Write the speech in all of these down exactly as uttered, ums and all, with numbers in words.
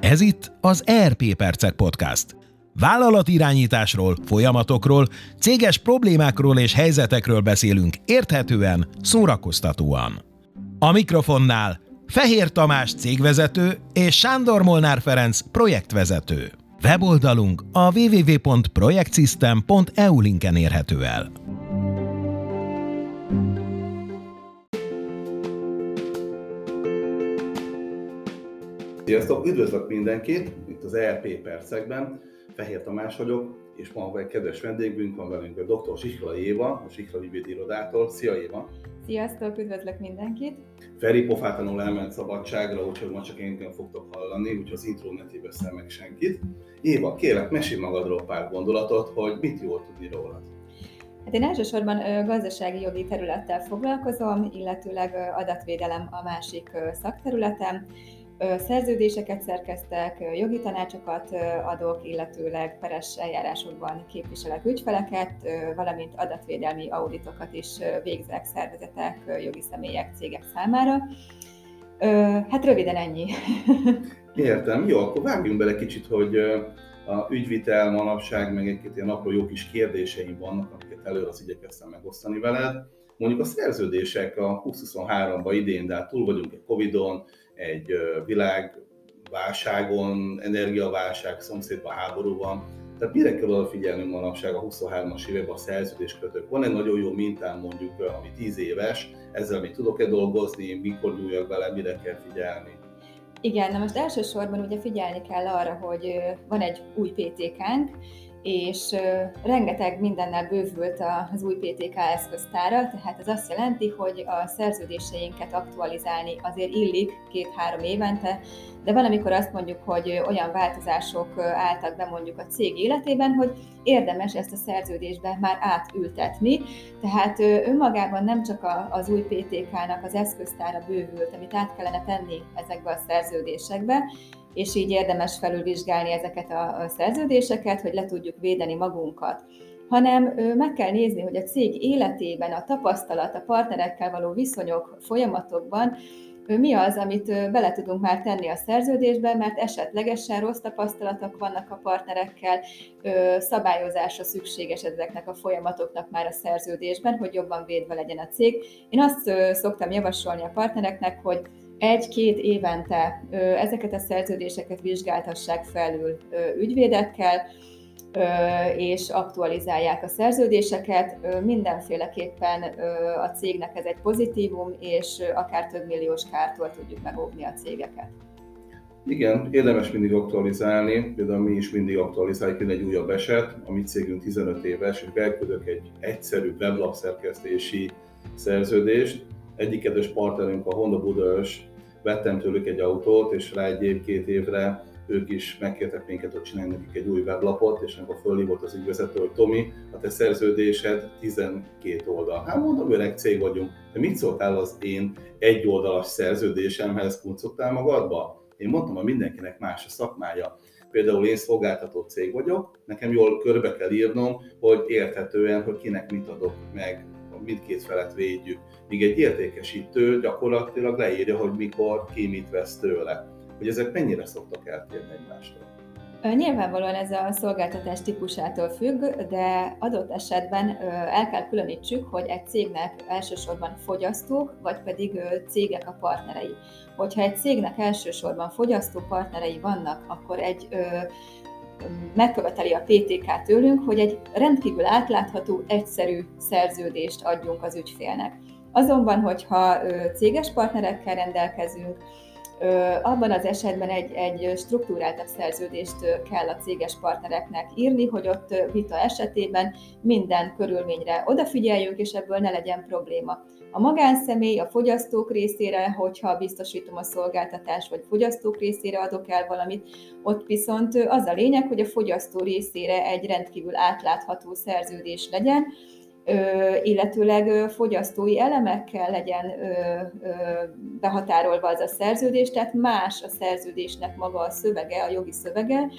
Ez itt az é er pé Percek Podcast. Vállalatirányításról, folyamatokról, céges problémákról és helyzetekről beszélünk érthetően, szórakoztatóan. A mikrofonnál Fehér Tamás cégvezető és Sándor Molnár Ferenc projektvezető. Weboldalunk a double-u double-u double-u pont projektsystem pont e u linken érhető el. Sziasztok! Üdvözlök mindenkit itt az é er pé Percekben. Fehér Tamás vagyok, és ma egy kedves vendégünk van velünk, a doktor Siklay Éva, a Siklay Ügyvédi Irodától. Szia Éva! Sziasztok! Üdvözlök mindenkit! Feri pofátlanul elment szabadságra, úgyhogy ma csak engem fogtok hallani, úgyhogy az intro ne tévesszel meg senkit. Éva, kérlek, mesélj magadról pár gondolatot, hogy mit jól tudni rólad. Hát én elsősorban gazdasági jogi területtel foglalkozom, illetőleg adatvédelem a másik szakterületem. Szerződéseket szerkesztek, jogi tanácsokat adok, illetőleg peres eljárásokban képviselek ügyfeleket, valamint adatvédelmi auditokat is végzek szervezetek, jogi személyek, cégek számára. Hát röviden ennyi. Értem. Jó, akkor vágjunk bele kicsit, hogy a ügyvitel manapság, meg egy-két ilyen apró jó kis kérdéseim vannak, amiket előre az igyekeztem megosztani veled. Mondjuk a szerződések a húsz-huszonháromban idén, de hát túl vagyunk egy Covidon, egy világválságon, energiaválság, szomszédban háború van. Tehát mire kell odafigyelnünk manapság a huszonhármas években a szerződéskötők? Van egy nagyon jó mintám mondjuk, ami tíz éves, ezzel még tudok-e dolgozni, mikor nyúljak bele, mire kell figyelni? Igen, na most elsősorban ugye figyelni kell arra, hogy van egy új pé té ká-nk, és rengeteg mindennel bővült az új pé té ká eszköztára, tehát ez azt jelenti, hogy a szerződéseinket aktualizálni azért illik két-három évente, de van, amikor azt mondjuk, hogy olyan változások álltak be mondjuk a cég életében, hogy érdemes ezt a szerződésbe már átültetni, tehát önmagában nem csak az új pé té ká-nak az eszköztára bővült, amit át kellene tenni ezekbe a szerződésekbe, és így érdemes felülvizsgálni ezeket a szerződéseket, hogy le tudjuk védeni magunkat, hanem meg kell nézni, hogy a cég életében a tapasztalat, a partnerekkel való viszonyok, folyamatokban mi az, amit bele tudunk már tenni a szerződésbe, mert esetlegesen rossz tapasztalatok vannak a partnerekkel, szabályozásra szükséges ezeknek a folyamatoknak már a szerződésben, hogy jobban védve legyen a cég. Én azt szoktam javasolni a partnereknek, hogy egy-két évente ezeket a szerződéseket vizsgáltassák felül ügyvédekkel, és aktualizálják a szerződéseket. Mindenféleképpen a cégnek ez egy pozitívum, és akár több milliós kártól tudjuk megóvni a cégeket. Igen, érdemes mindig aktualizálni, például mi is mindig aktualizáljuk, egy újabb eset, a mi cégünk tizenöt éves, és beküldök egy egyszerű weblap szerkesztési szerződést. Egyik kedves partnerünk, a Honda Budaörs, vettem tőlük egy autót, és rá egy év-két évre ők is megkértek minket, hogy csinálj nekik egy új weblapot, és amikor fölhívott az ügyvezető, hogy Tomi, a te szerződésed tizenkét oldal. Hát mondom, öreg cég vagyunk, de mit szóltál az én egy oldalas szerződésemhez, kuncogtál magadba? Én mondtam, hogy mindenkinek más a szakmája. Például én szolgáltató cég vagyok, nekem jól körbe kell írnom, hogy érthetően, hogy kinek mit adok meg, mindkét felet védjük. Míg egy értékesítő gyakorlatilag leírja, hogy mikor ki mit vesz tőle. Hogy ezek mennyire szoktak eltérni egymástól? Nyilvánvalóan ez a szolgáltatás típusától függ, de adott esetben el kell különítsük, hogy egy cégnek elsősorban fogyasztók, vagy pedig cégek a partnerei. Hogyha egy cégnek elsősorban fogyasztó partnerei vannak, akkor egy megköveteli a pé té ká tőlünk, hogy egy rendkívül átlátható, egyszerű szerződést adjunk az ügyfélnek. Azonban, hogyha céges partnerekkel rendelkezünk, abban az esetben egy, egy struktúráltabb szerződést kell a céges partnereknek írni, hogy ott vita esetében minden körülményre odafigyeljünk, és ebből ne legyen probléma. A magánszemély, a fogyasztók részére, hogyha biztosítom a szolgáltatást, vagy fogyasztók részére adok el valamit, ott viszont az a lényeg, hogy a fogyasztó részére egy rendkívül átlátható szerződés legyen, illetőleg fogyasztói elemekkel legyen behatárolva az a szerződés, tehát más a szerződésnek maga a szövege, a jogi szövege,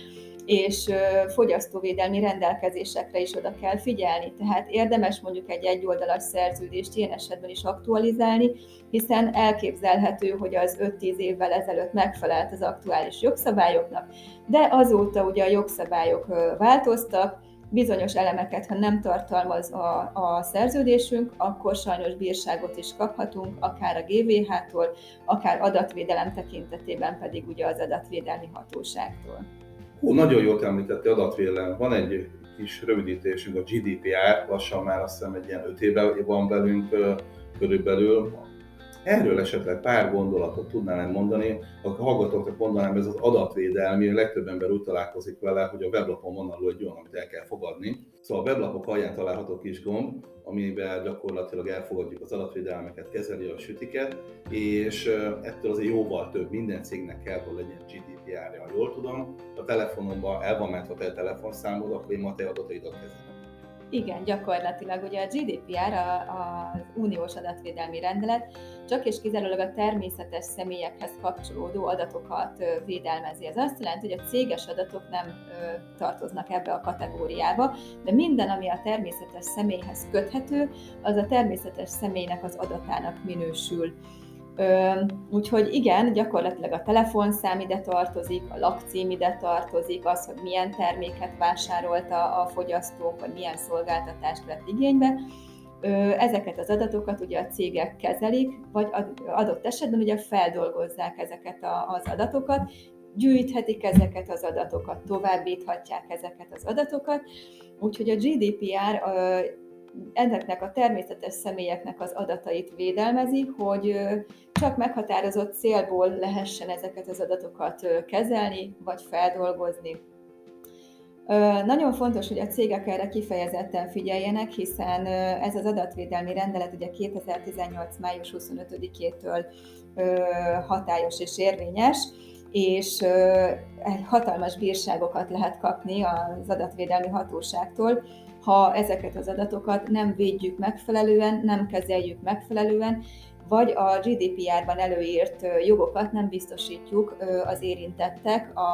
és fogyasztóvédelmi rendelkezésekre is oda kell figyelni. Tehát érdemes mondjuk egy egyoldalas szerződést ilyen esetben is aktualizálni, hiszen elképzelhető, hogy az öt-tíz évvel ezelőtt megfelelt az aktuális jogszabályoknak, de azóta ugye a jogszabályok változtak, bizonyos elemeket, ha nem tartalmaz a, a szerződésünk, akkor sajnos bírságot is kaphatunk, akár a gé vé há-tól, akár adatvédelem tekintetében pedig ugye az adatvédelmi hatóságtól. Hú, nagyon jól említette adatvédelem. Van egy kis rövidítésünk, a gé dé pé er, lassan már azt hiszem egy ilyen öt éve van velünk körülbelül. Erről esetleg pár gondolatot tudnám mondani, a hallgatóknak mondanám, ez az adatvédelmi, a legtöbb ember úgy találkozik vele, hogy a weblapon van alul egy olyan, amit el kell fogadni. Szóval a weblapok alján található kis gomb, amiben gyakorlatilag elfogadjuk az adatvédelmeket, kezeli a sütiket, és ettől azért jóval több, minden cégnek kell, hogy legyen gé dé pé er-ja, jól tudom. A telefonomban el van mentve a te telefonszámod, akkor én ma te adataidat kezelem. Igen, gyakorlatilag ugye a gé dé pé er, az uniós adatvédelmi rendelet, csak és kizárólag a természetes személyekhez kapcsolódó adatokat védelmezi. Ez azt jelenti, hogy a céges adatok nem tartoznak ebbe a kategóriába, de minden, ami a természetes személyhez köthető, az a természetes személynek az adatának minősül. Úgyhogy igen, gyakorlatilag a telefonszám ide tartozik, a lakcím ide tartozik, az, hogy milyen terméket vásárolta a fogyasztó, vagy milyen szolgáltatást vett igénybe. Ezeket az adatokat ugye a cégek kezelik, vagy adott esetben ugye feldolgozzák ezeket az adatokat, gyűjthetik ezeket az adatokat, továbbíthatják ezeket az adatokat. Úgyhogy a gé dé pé er ezeknek a természetes személyeknek az adatait védelmezi, hogy csak meghatározott célból lehessen ezeket az adatokat kezelni, vagy feldolgozni. Nagyon fontos, hogy a cégek erre kifejezetten figyeljenek, hiszen ez az adatvédelmi rendelet ugye kétezer-tizennyolc. május huszonötödikétől hatályos és érvényes, és hatalmas bírságokat lehet kapni az adatvédelmi hatóságtól, ha ezeket az adatokat nem védjük megfelelően, nem kezeljük megfelelően, vagy a gé dé pé er-ban előírt jogokat nem biztosítjuk az érintettek a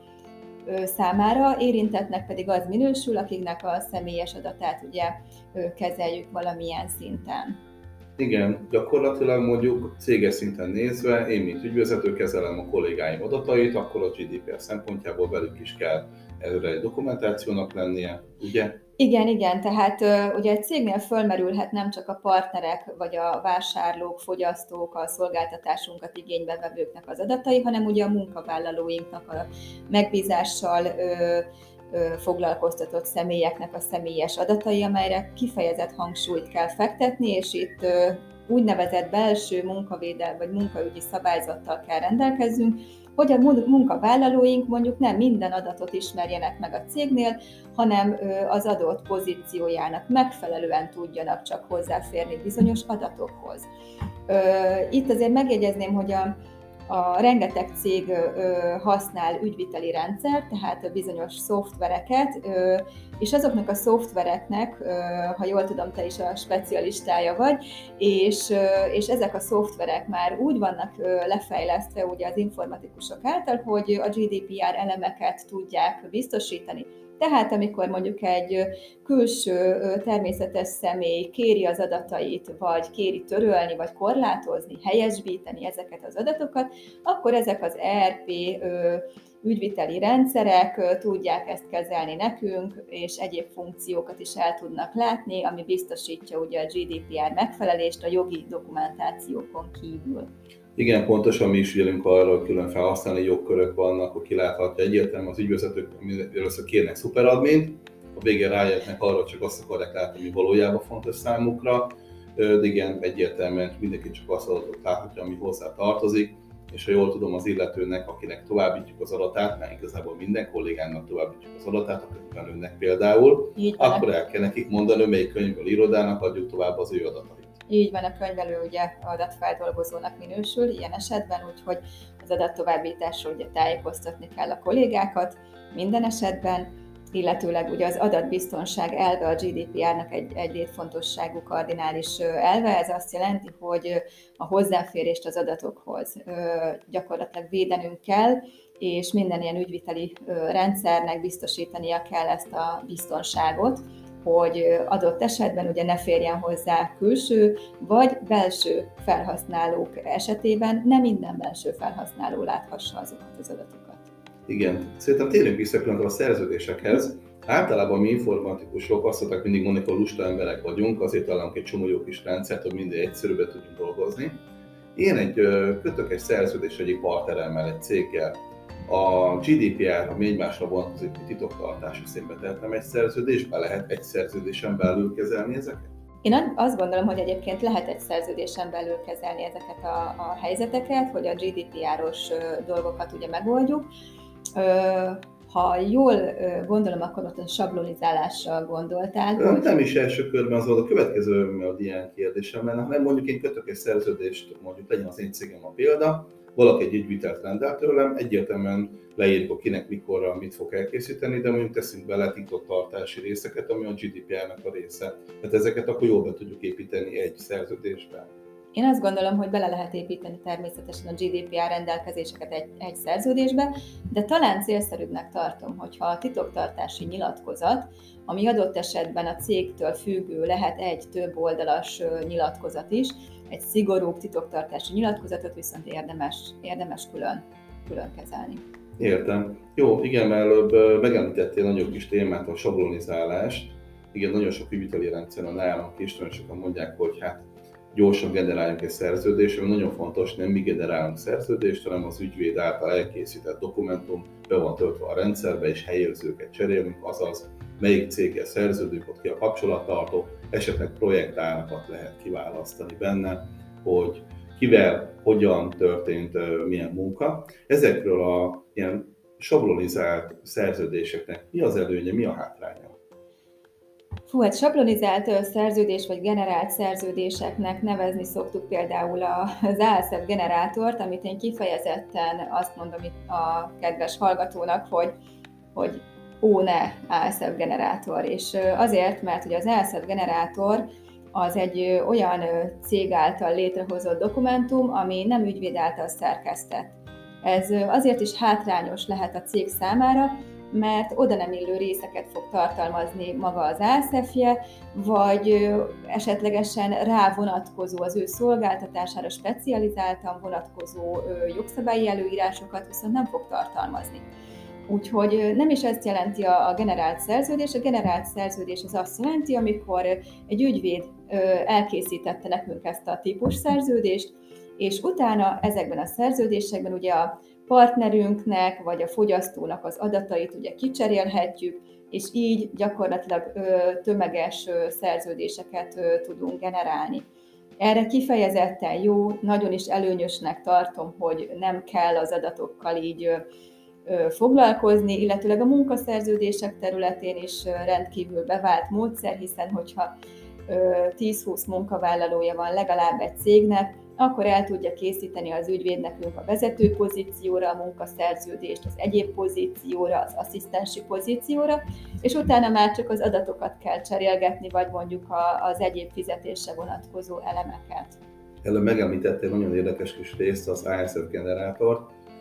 számára, érintettnek pedig az minősül, akiknek a személyes adatát ugye kezeljük valamilyen szinten. Igen, gyakorlatilag mondjuk céges szinten nézve, én mint ügyvezető kezelem a kollégáim adatait, akkor a gé dé pé er szempontjából velük is kell erre egy dokumentációnak lennie, ugye? Igen, igen, tehát ugye egy cégnél fölmerülhet nem csak a partnerek, vagy a vásárlók, fogyasztók, a szolgáltatásunkat igénybe vevőknek az adatai, hanem ugye a munkavállalóinknak a megbízással ö, ö, foglalkoztatott személyeknek a személyes adatai, amelyre kifejezett hangsúlyt kell fektetni, és itt ö, úgynevezett belső munkavédelmi vagy munkaügyi szabályzattal kell rendelkezzünk, hogy a munkavállalóink mondjuk nem minden adatot ismerjenek meg a cégnél, hanem az adott pozíciójának megfelelően tudjanak csak hozzáférni bizonyos adatokhoz. Itt azért megjegyezném, hogy a, a rengeteg cég használ ügyviteli rendszert, tehát bizonyos szoftvereket, és azoknak a szoftvereknek, ha jól tudom, te is a specialistája vagy, és, és ezek a szoftverek már úgy vannak lefejlesztve ugye az informatikusok által, hogy a gé dé pé er elemeket tudják biztosítani. Tehát amikor mondjuk egy külső természetes személy kéri az adatait, vagy kéri törölni, vagy korlátozni, helyesbíteni ezeket az adatokat, akkor ezek az é er pé ügyviteli rendszerek tudják ezt kezelni nekünk, és egyéb funkciókat is el tudnak látni, ami biztosítja ugye a gé dé pé er megfelelést a jogi dokumentációkon kívül. Igen, pontosan mi is ügyelünk arra, hogy külön felhasználni jogkörök vannak, hogy kiláthatja egyértelműen az ügyvezetők, először kérnek szuperadmint, a végén rájöttnek arra, hogy csak azt akarják látni, ami valójában fontos számukra, de igen, egyértelműen mindenki csak azt adatot láthatja, ami hozzá tartozik, és ha jól tudom, az illetőnek, akinek továbbítjuk az adatát, mert igazából minden kollégának továbbítjuk az adatát, a könyvelőnek például, akkor el kell nekik mondani, melyik könyvből irodának adjuk tovább az ő adatait. Így van, a könyvelő ugye adatfeldolgozónak minősül ilyen esetben, úgyhogy az adattovábbításról ugye tájékoztatni kell a kollégákat minden esetben, illetőleg ugye az adatbiztonság elve a gé dé pé er-nek egy, egy létfontosságú kardinális elve. Ez azt jelenti, hogy a hozzáférést az adatokhoz gyakorlatilag védenünk kell, és minden ilyen ügyviteli rendszernek biztosítania kell ezt a biztonságot, hogy adott esetben ugye ne férjen hozzá külső vagy belső felhasználók esetében, nem minden belső felhasználó láthassa azokat az adatokat. Igen, szerintem térjünk vissza a szerződésekhez. Általában mi informatikusok azt szokták mindig mondani, hogy lusta emberek vagyunk, azért találunk egy csomó jó kis rendszert, hogy minden egyszerűbben tudjunk dolgozni. Én egy kötök egy szerződést egyik partneremmel, egy céggel. A gé dé pé er, ami egymásra vonatkozik, hogy titoktartásra szénbe tehetem egy szerződésbe, lehet egy szerződésen belül kezelni ezeket? Én azt gondolom, hogy egyébként lehet egy szerződésen belül kezelni ezeket a, a helyzeteket, hogy a gé dé pé er-os dolgokat ugye megoldjuk. Ha jól gondolom, akkor ott a sablonizálásra gondoltál. Nem, hogy... nem is első körben az volt a következő a ilyen kérdésem lenne, hanem mondjuk én kötök egy szerződést, mondjuk legyen az én cégem a példa, valaki egy ügyvitelt rendel tőlem, egyértelműen leírjuk, hogy kinek, mikorra, mit fog elkészíteni, de mondjuk teszünk bele titoktartási részeket, ami a gé dé pé er-nek a része. Tehát ezeket akkor jól be tudjuk építeni egy szerződésben. Én azt gondolom, hogy bele lehet építeni természetesen a gé dé pé er rendelkezéseket egy, egy szerződésbe, de talán célszerűbbnek tartom, hogyha a titoktartási nyilatkozat, ami adott esetben a cégtől függő, lehet egy több oldalas nyilatkozat is, egy szigorúbb titoktartási nyilatkozatot viszont érdemes, érdemes külön, külön kezelni. Értem. Jó, igen, mert előbb megemlítettél nagyon kis témát, a sablonizálást. Igen, nagyon sok ügyviteli rendszeren nálunk is, nagyon sokan mondják, hogy hát gyorsan generáljunk egy szerződést, ami nagyon fontos, nem mi generálunk szerződést, hanem az ügyvéd által elkészített dokumentum be van töltve a rendszerbe, és helyérzőket cserélünk, azaz melyik céggel szerződünk, ott ki a kapcsolattartó, esetleg projektárakat lehet kiválasztani benne, hogy kivel, hogyan történt, milyen munka. Ezekről a ilyen sablonizált szerződéseknek mi az előnye, mi a hátránya? Fú, hát sablonizált szerződés vagy generált szerződéseknek nevezni szoktuk például az á es ef generátort, amit én kifejezetten azt mondom itt a kedves hallgatónak, hogy, hogy ó ne á es ef generátor. És azért, mert ugye az á es ef generátor az egy olyan cég által létrehozott dokumentum, ami nem ügyvéd által szerkesztett. Ez azért is hátrányos lehet a cég számára, mert oda nem illő részeket fog tartalmazni maga az á es ef-je, vagy esetlegesen rá vonatkozó, az ő szolgáltatására specializáltan vonatkozó jogszabályi előírásokat viszont nem fog tartalmazni. Úgyhogy nem is ezt jelenti a generált szerződés. A generált szerződés az azt jelenti, amikor egy ügyvéd elkészítette nekünk ezt a típus szerződést, és utána ezekben a szerződésekben ugye a partnerünknek vagy a fogyasztónak az adatait ugye kicserélhetjük, és így gyakorlatilag tömeges szerződéseket tudunk generálni. Erre kifejezetten jó, nagyon is előnyösnek tartom, hogy nem kell az adatokkal így foglalkozni, illetőleg a munkaszerződések területén is rendkívül bevált módszer, hiszen hogyha tíz-húsz munkavállalója van legalább egy cégnek, akkor el tudja készíteni az ügyvéd nekünk a vezető pozícióra a munkaszerződést, az egyéb pozícióra, az asszisztensi pozícióra, és utána már csak az adatokat kell cserélgetni, vagy mondjuk az egyéb fizetésre vonatkozó elemeket. Előbb megemlítettél nagyon érdekes kis részt, az á es ef generátort.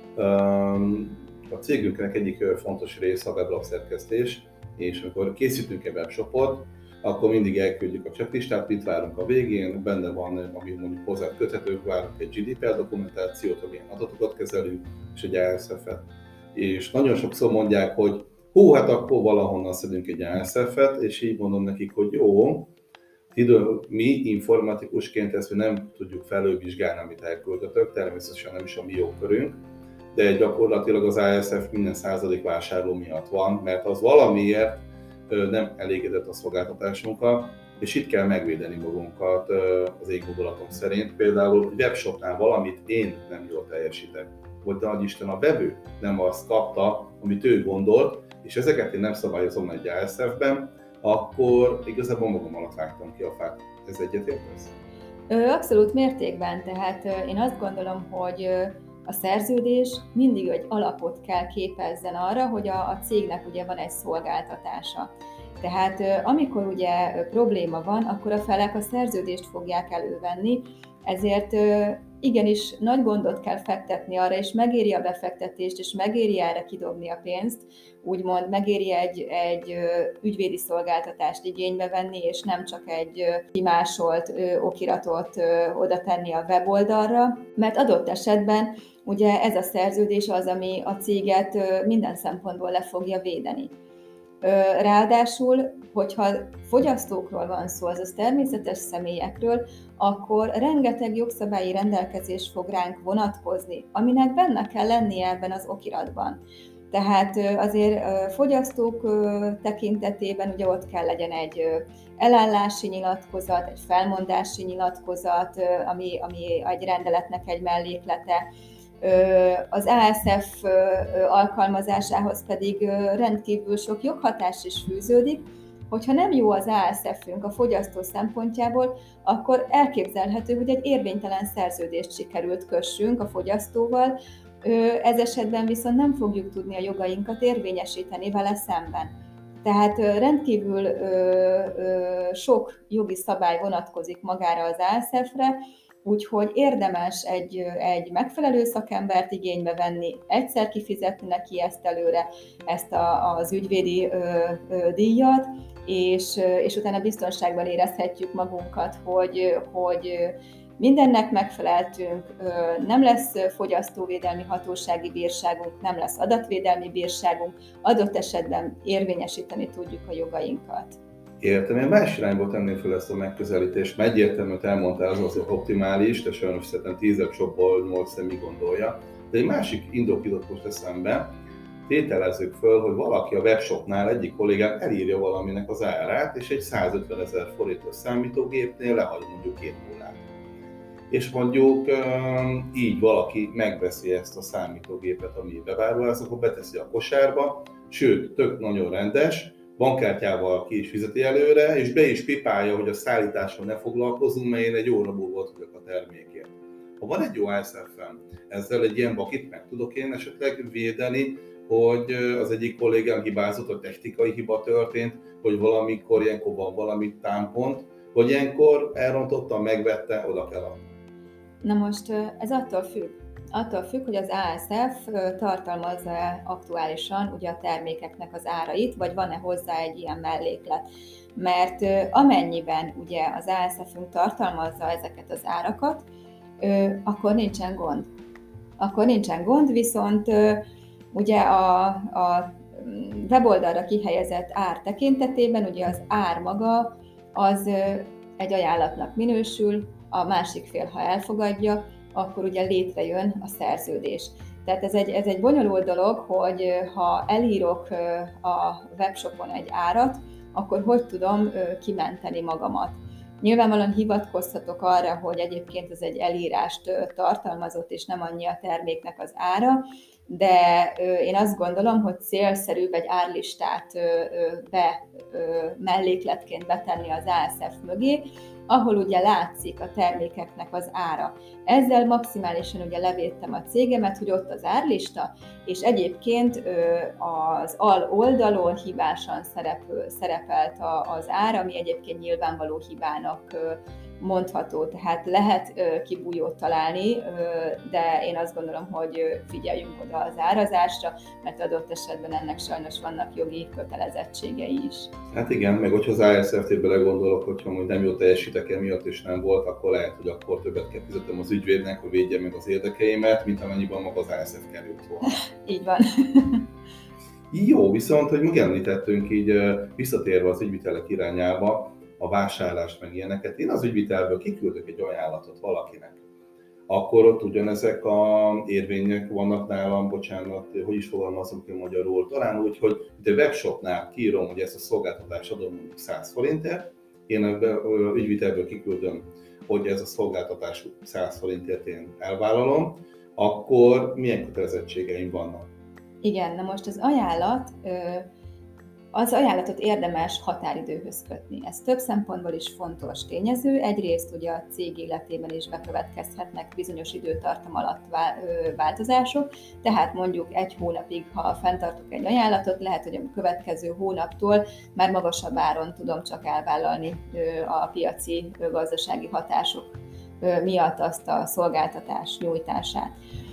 A cégünknek egyik fontos része a weblap szerkesztés, és amikor készítünk egy webshopot, akkor mindig elküldjük a checklistát, mit várunk a végén, benne van, ami mondjuk hozzá köthető, várunk egy gé dé pé er dokumentációt, hogy milyen adatokat kezelünk, és egy á es ef-et. És nagyon sokszor mondják, hogy hú, hát akkor valahonnan szedünk egy á es ef-et, és így mondom nekik, hogy jó, idő, mi informatikusként ezt mi nem tudjuk felülvizsgálni, amit elküldötök, természetesen nem is a mi jogkörünk, de gyakorlatilag az á es ef minden századik vásárló miatt van, mert az valamiért nem elégedett a szolgáltatásunkkal, és itt kell megvédeni magunkat az én gondolatom szerint. Például egy webshopnál valamit én nem jól teljesítek, vagy de Isten a vevő nem azt kapta, amit ő gondolt, és ezeket én nem szabályozom egy á es ef-ben, akkor igazából magam alatt vágtam ki a fát. Ez egyetértesz? Abszolút mértékben, tehát én azt gondolom, hogy a szerződés mindig egy alapot kell képezzen arra, hogy a, a cégnek ugye van egy szolgáltatása. Tehát amikor ugye probléma van, akkor a felek a szerződést fogják elővenni, ezért igenis nagy gondot kell fektetni arra, és megéri a befektetést, és megéri erre kidobni a pénzt, úgymond megéri egy, egy ügyvédi szolgáltatást igénybe venni, és nem csak egy kimásolt okiratot oda tenni a weboldalra, mert adott esetben ugye ez a szerződés az, ami a céget minden szempontból le fogja védeni. Ráadásul, hogyha fogyasztókról van szó, azaz természetes személyekről, akkor rengeteg jogszabályi rendelkezés fog ránk vonatkozni, aminek benne kell lennie ebben az okiratban. Tehát azért fogyasztók tekintetében ugye ott kell legyen egy elállási nyilatkozat, egy felmondási nyilatkozat, ami, ami egy rendeletnek egy melléklete. Az á es ef alkalmazásához pedig rendkívül sok joghatás is fűződik. Hogyha nem jó az á es ef-ünk a fogyasztó szempontjából, akkor elképzelhető, hogy egy érvénytelen szerződést sikerült kössünk a fogyasztóval, ez esetben viszont nem fogjuk tudni a jogainkat érvényesíteni vele szemben. Tehát rendkívül sok jogi szabály vonatkozik magára az á es ef-re, úgyhogy érdemes egy, egy megfelelő szakembert igénybe venni, egyszer kifizetni neki ezt előre, ezt a, az ügyvédi ö, ö, díjat, és, és utána biztonságban érezhetjük magunkat, hogy, hogy mindennek megfeleltünk, nem lesz fogyasztóvédelmi hatósági bírságunk, nem lesz adatvédelmi bírságunk, adott esetben érvényesíteni tudjuk a jogainkat. Értem, én más irányból tenném fel ezt a megközelítést, mert egyértelműen elmondtál, az az optimális, de sajnos szerintem tízek sokból nyolc mi gondolja. De egy másik indok jutott most eszembe, tételezzük föl, hogy valaki a webshopnál egyik kollégám elírja valaminek az árát, és egy százötvenezer forintos számítógépnél lehagy mondjuk két nullát. És mondjuk így valaki megveszi ezt a számítógépet, ami bevárulás, akkor beteszi a kosárba, sőt, tök nagyon rendes, bankkártyával ki is fizeti előre, és be is pipálja, hogy a szállítással ne foglalkozunk, mert én egy óra múlva tudok a termékért. Ha van egy jó á es ef-em, ezzel egy ilyen bakit meg tudok én esetleg védeni, hogy az egyik kollégám hibázott, a technikai hiba történt, hogy valamikor ilyenkor van valami támpont, vagy ilyenkor elrontotta, megvette, oda kell adni. Na most ez attól függ. Attól függ, hogy az á es ef tartalmazza aktuálisan ugye a termékeknek az árait, vagy van-e hozzá egy ilyen melléklet. Mert amennyiben ugye az á es ef-ünk tartalmazza ezeket az árakat, akkor nincsen gond. Akkor nincsen gond, viszont ugye a, a weboldalra kihelyezett ár tekintetében ugye az ár maga az egy ajánlatnak minősül, a másik fél, ha elfogadja, akkor ugye létrejön a szerződés. Tehát ez egy, ez egy bonyolult dolog, hogy ha elírok a webshopon egy árat, akkor hogy tudom kimenteni magamat. Nyilvánvalóan hivatkozhatok arra, hogy egyébként ez egy elírást tartalmazott, és nem annyi a terméknek az ára, de én azt gondolom, hogy célszerűbb egy árlistát be mellékletként betenni az á es ef mögé, ahol ugye látszik a termékeknek az ára. Ezzel maximálisan ugye levédtem a cégemet, hogy ott az árlista, és egyébként az al oldalon hibásan szerepel, szerepelt az ár, ami egyébként nyilvánvaló hibának mondható, tehát lehet kibújót találni, de én azt gondolom, hogy figyeljünk oda az árazásra, mert adott esetben ennek sajnos vannak jogi kötelezettségei is. Hát igen, meg hogyha az á es ef-t belegondolok, hogyha mondjuk nem jól teljesítek emiatt és nem volt, akkor lehet, hogy akkor többet kell fizetnem az ügyvédnek, hogy védje meg az érdekeimet, mint amennyiben maga az á es ef került volna. Így van. Jó, viszont, hogy megemlítettünk így visszatérve az ügyvitelek irányába, a vásárlást meg ilyeneket, én az ügyvitelből kiküldök egy ajánlatot valakinek, akkor ott ugyanezek a érvények vannak nálam, bocsánat, hogy is fogalmazom ki magyarul, talán úgy, hogy a webshopnál kiírom, hogy ezt a szolgáltatást adom mondjuk száz forintért, én a ügyvitelből kiküldöm, hogy ez a szolgáltatás száz forintért én elvállalom, akkor milyen kötelezettségeim vannak? Igen, na most az ajánlat Az ajánlatot érdemes határidőhöz kötni. Ez több szempontból is fontos tényező. Egyrészt ugye a cég életében is bekövetkezhetnek bizonyos időtartam alatt változások, tehát mondjuk egy hónapig, ha fenntartok egy ajánlatot, lehet, hogy a következő hónaptól már magasabb áron tudom csak elvállalni a piaci gazdasági hatások miatt azt a szolgáltatás nyújtását.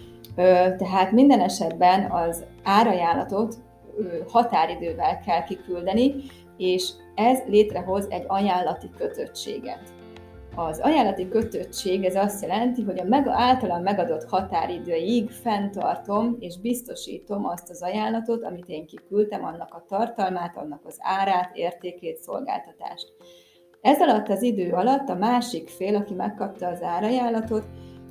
Tehát minden esetben az árajánlatot határidővel kell kiküldeni, és ez létrehoz egy ajánlati kötöttséget. Az ajánlati kötöttség ez azt jelenti, hogy a meg, általán megadott határidőig fenntartom és biztosítom azt az ajánlatot, amit én kiküldtem, annak a tartalmát, annak az árát, értékét, szolgáltatást. Ez alatt az idő alatt a másik fél, aki megkapta az árajánlatot,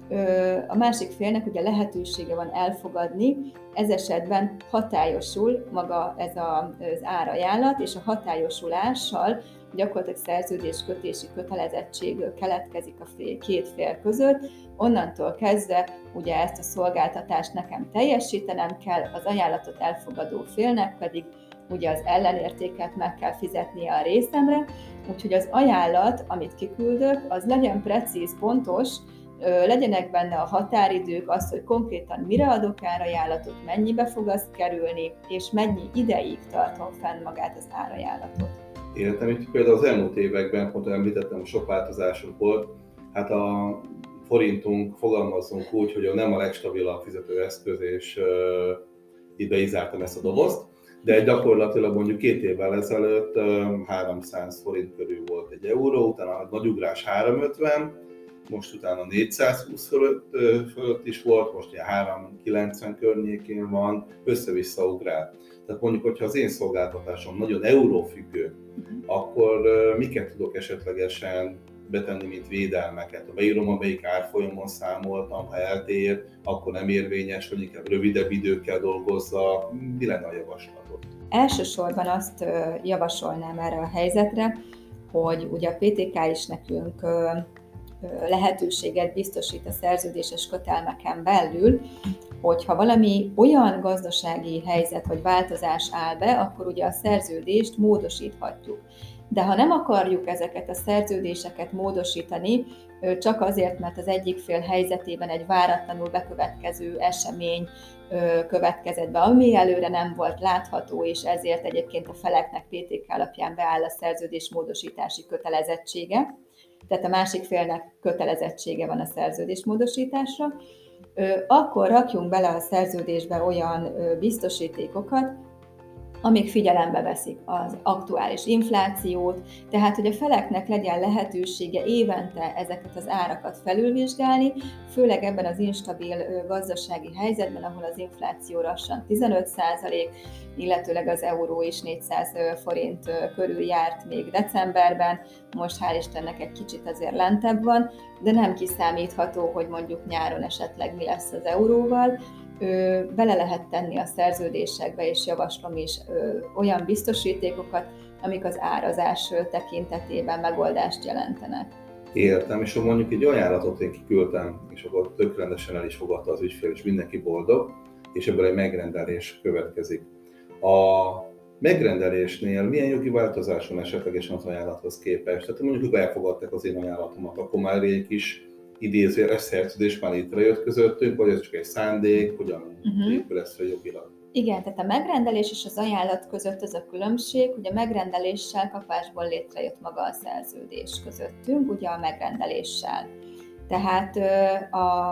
a másik félnek ugye lehetősége van elfogadni, ez esetben hatályosul maga ez az árajánlat, és a hatályosulással gyakorlatilag szerződéskötési kötelezettség keletkezik a fél, két fél között, onnantól kezdve ugye ezt a szolgáltatást nekem teljesítenem kell, az ajánlatot elfogadó félnek pedig ugye az ellenértéket meg kell fizetnie a részemre, úgyhogy az ajánlat, amit kiküldök, az legyen precíz, pontos, legyenek benne a határidők, az, hogy konkrétan mire adok árajánlatot, mennyibe fog az kerülni, és mennyi ideig tartom fenn magát az árajánlatot. Értem, itt például az elmúlt években, pont említettem, sok változásunk volt, hát a forintunk, fogalmazzunk úgy, hogy nem a legstabilabb fizetőeszköz, és uh, itt be is zártam ezt a dobozt, de gyakorlatilag mondjuk két évvel ezelőtt uh, háromszáz forint körül volt egy euró, utána nagy ugrás háromszázötven, most utána négyszázhúsz fölött, fölött is volt, most ilyen háromszázkilencven környékén van, össze-vissza ugrál. Tehát mondjuk, hogyha az én szolgáltatásom nagyon eurófüggő, akkor miket tudok esetlegesen betenni, mint védelmeket? Ha beírom, amelyik árfolyamon számoltam, ha eltér, akkor nem érvényes, vagy inkább rövidebb időkkel dolgozza. Mi lenne a javaslatot? Elsősorban azt javasolnám erre a helyzetre, hogy ugye a pé té ká is nekünk lehetőséget biztosít a szerződéses kötelmeken belül, hogyha valami olyan gazdasági helyzet vagy változás áll be, akkor ugye a szerződést módosíthatjuk. De ha nem akarjuk ezeket a szerződéseket módosítani, csak azért, mert az egyik fél helyzetében egy váratlanul bekövetkező esemény következett be, ami előre nem volt látható, és ezért egyébként a feleknek pé té ká alapján beáll a szerződés módosítási kötelezettsége, tehát a másik félnek kötelezettsége van a szerződésmódosításra, akkor rakjunk bele a szerződésbe olyan biztosítékokat, amik figyelembe veszik az aktuális inflációt, tehát hogy a feleknek legyen lehetősége évente ezeket az árakat felülvizsgálni, főleg ebben az instabil gazdasági helyzetben, ahol az infláció lassan tizenöt százalék, illetőleg az euró is négyszáz forint körül járt még decemberben, most hál' Istennek egy kicsit azért lentebb van, de nem kiszámítható, hogy mondjuk nyáron esetleg mi lesz az euróval. Bele lehet tenni a szerződésekbe, és javaslom is olyan biztosítékokat, amik az árazás tekintetében megoldást jelentenek. Értem, és ha mondjuk egy ajánlatot én kiküldtem, és akkor tök rendesen el is fogadta az ügyfél, és mindenki boldog, és ebből egy megrendelés következik. A megrendelésnél milyen jogi változás van esetlegesen az ajánlathoz képest? Tehát mondjuk, hogy elfogadták az én ajánlatomat, akkor már egy kis idézőjeles szerződés már létrejött közöttünk, vagy ez csak egy szándék, hogyan uh-huh. épül ez fel jogilag? Igen, tehát a megrendelés és az ajánlat között az a különbség, hogy a megrendeléssel kapásból létrejött maga a szerződés közöttünk, ugye a megrendeléssel. Tehát a,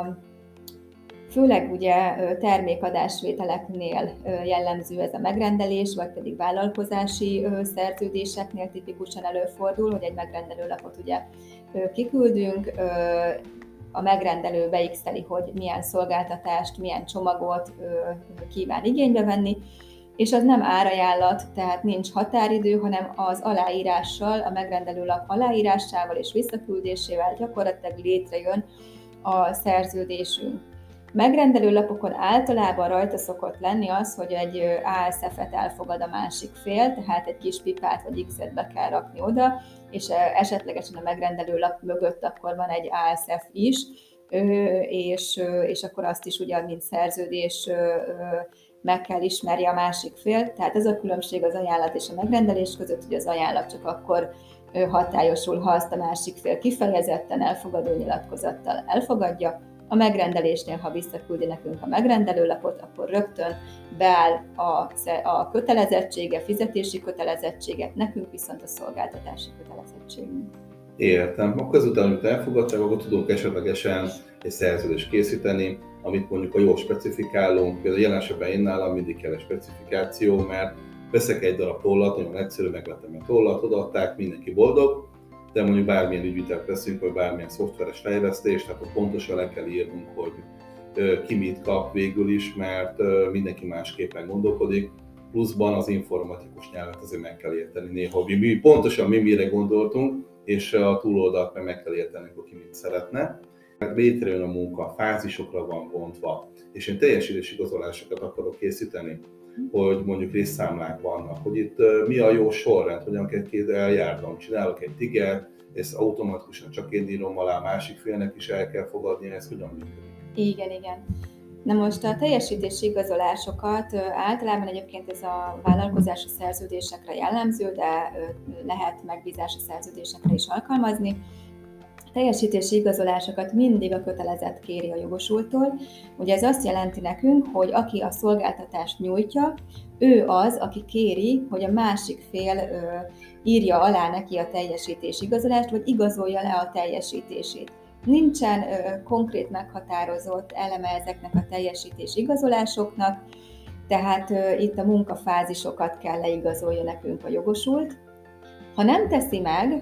főleg ugye termékadásvételeknél jellemző ez a megrendelés, vagy pedig vállalkozási szerződéseknél tipikusan előfordul, hogy egy megrendelőlapot ugye kiküldünk, a megrendelő beixeli, hogy milyen szolgáltatást, milyen csomagot kíván igénybe venni, és az nem árajánlat, tehát nincs határidő, hanem az aláírással, a megrendelőlap aláírásával és visszaküldésével gyakorlatilag létrejön a szerződésünk. Megrendelőlapokon általában rajta szokott lenni az, hogy egy á es ef-et elfogad a másik fél, tehát egy kis pipát vagy X-et be kell rakni oda, és esetlegesen a megrendelőlap mögött akkor van egy á es ef is, és, és akkor azt is ugye, mint szerződés meg kell ismerje a másik fél. Tehát ez a különbség az ajánlat és a megrendelés között, hogy az ajánlat csak akkor hatályosul, ha azt a másik fél kifejezetten elfogadó nyilatkozattal elfogadja. A megrendelésnél, ha visszaküldi nekünk a megrendelőlapot, akkor rögtön beáll a, a kötelezettsége, fizetési kötelezettséget, nekünk viszont a szolgáltatási kötelezettségünk. Értem. Akkor ezután, amit elfogadták, akkor tudunk esetlegesen egy szerződést készíteni, amit mondjuk a jól specifikálunk. Például jelen esetben én nálam mindig kell egy specifikáció, mert veszek egy darab tollat, nagyon egyszerű, meglettem egy tollat, odaadták, mindenki boldog, de mondjuk bármilyen ügyvitelt veszünk, vagy bármilyen szoftveres fejlesztést, tehát ott pontosan le kell írnunk, hogy ki mit kap végül is, mert mindenki másképpen gondolkodik. Pluszban az informatikus nyelvet azért meg kell érteni néha, hogy mi, pontosan mi mire gondoltunk, és a túloldalt meg meg kell érteni, hogy ki mit szeretne. Létrejön a munka, fázisokra van bontva, és én teljesítési igazolásokat akarok készíteni, hogy mondjuk részszámlák vannak, hogy itt mi a jó sorrend, hogyan kell eljárnom, csinálok egy tiget, ezt automatikusan csak én írom alá, másik félnek is el kell fogadni, ez hogyan működik? Igen, igen. Na most a teljesítési igazolásokat általában egyébként ez a vállalkozási szerződésekre jellemző, de lehet megbízási szerződésekre is alkalmazni. A teljesítési igazolásokat mindig a kötelezett kéri a jogosulttól. Ugye ez azt jelenti nekünk, hogy aki a szolgáltatást nyújtja, ő az, aki kéri, hogy a másik fél ö, írja alá neki a teljesítési igazolást, vagy igazolja le a teljesítését. Nincsen ö, konkrét meghatározott eleme ezeknek a teljesítési igazolásoknak, tehát ö, itt a munkafázisokat kell leigazolja nekünk a jogosult. Ha nem teszi meg,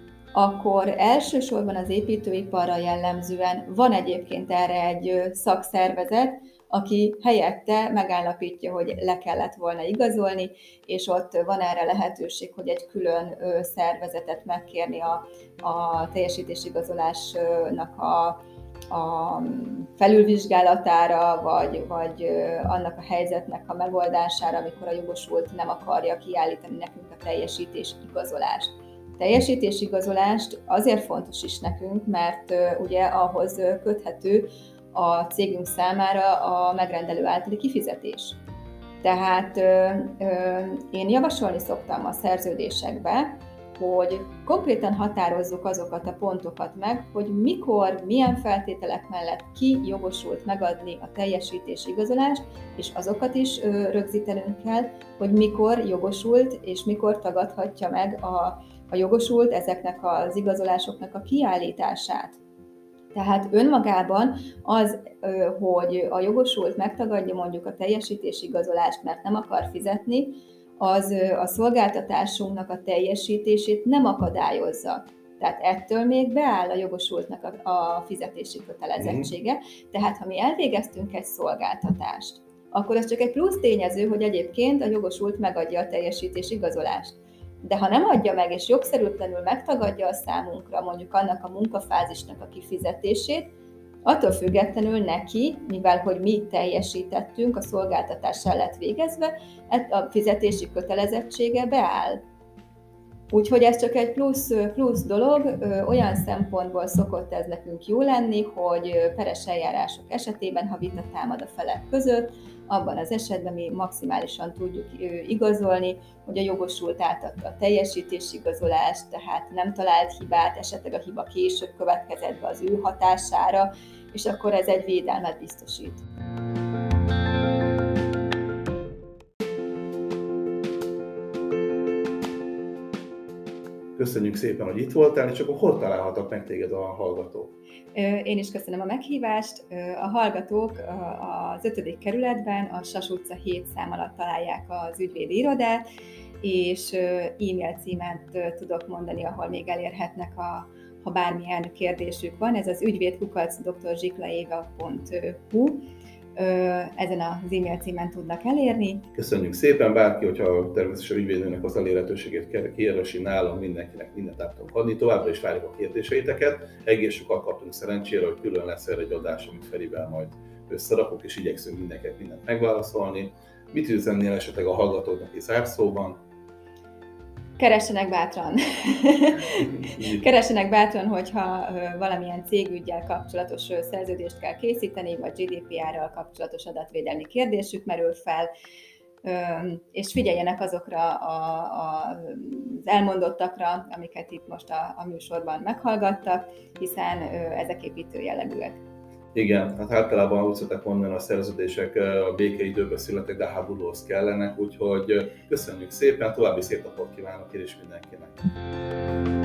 akkor elsősorban az építőiparra jellemzően van egyébként erre egy szakszervezet, aki helyette megállapítja, hogy le kellett volna igazolni, és ott van erre lehetőség, hogy egy külön szervezetet megkérni a, a teljesítési igazolásnak a, a felülvizsgálatára, vagy, vagy annak a helyzetnek a megoldására, amikor a jogosult nem akarja kiállítani nekünk a teljesítési igazolást. Teljesítési igazolást azért fontos is nekünk, mert ugye ahhoz köthető a cégünk számára a megrendelő általi kifizetés. Tehát én javasolni szoktam a szerződésekbe, hogy konkrétan határozzuk azokat a pontokat meg, hogy mikor, milyen feltételek mellett ki jogosult megadni a teljesítési igazolást, és azokat is rögzítenünk kell, hogy mikor jogosult és mikor tagadhatja meg a, a jogosult ezeknek az igazolásoknak a kiállítását. Tehát önmagában az, hogy a jogosult megtagadja mondjuk a teljesítési igazolást, mert nem akar fizetni, az a szolgáltatásunknak a teljesítését nem akadályozza. Tehát ettől még beáll a jogosultnak a, a fizetési kötelezettsége. Mm. Tehát ha mi elvégeztünk egy szolgáltatást, akkor ez csak egy plusz tényező, hogy egyébként a jogosult megadja a teljesítési igazolást. De ha nem adja meg, és jogszerűtlenül megtagadja a számunkra mondjuk annak a munkafázisnak a kifizetését, attól függetlenül neki, mivel hogy mi teljesítettünk, a szolgáltatás el lett végezve, a fizetési kötelezettsége beáll. Úgyhogy ez csak egy plusz, plusz dolog, olyan szempontból szokott ez nekünk jó lenni, hogy peres eljárások esetében, ha vita támad a felek között, abban az esetben mi maximálisan tudjuk igazolni, hogy a jogosult átadta a teljesítési igazolást, tehát nem talált hibát, esetleg a hiba később következett be az ő hatására, és akkor ez egy védelmet biztosít. Köszönjük szépen, hogy itt voltál, és akkor hol találhatok meg téged a hallgatók? Én is köszönöm a meghívást. A hallgatók az ötödik kerületben, a Sas utca hét szám alatt találják az ügyvédi irodát, és e-mail címet tudok mondani, ahol még elérhetnek, a, ha bármilyen kérdésük van. Ez az ügyvéd kukac dr zsiklaéva pont hu. Ezen az e-mail címen tudnak elérni. Köszönjük szépen, bárki, hogyha természetesen a ügyvédnőnek az elérhetőségét kérdési nálam, mindenkinek mindent át tudunk adni. Továbbra is várjuk a kérdéseiteket. Egész sokat kaptunk szerencsére, hogy külön lesz erre egy adás, amit Ferivel majd összerakok, és igyekszünk mindenket mindent megválaszolni. Mit üzennél esetleg a hallgatóknak is zárszóban? Keressenek bátran. Keressenek bátran, hogyha valamilyen cégüggyel kapcsolatos szerződést kell készíteni, vagy gé dé pé er-rel kapcsolatos adatvédelmi kérdésük merül fel, és figyeljenek azokra a, a, az elmondottakra, amiket itt most a, a műsorban meghallgattak, hiszen ezek építő jellegűek. Igen, hát általában úgy szokták mondani, a szerződések a békeidőben születtek, de háborúhoz kellenek, úgyhogy köszönjük szépen, további szép napot kívánok én is mindenkinek!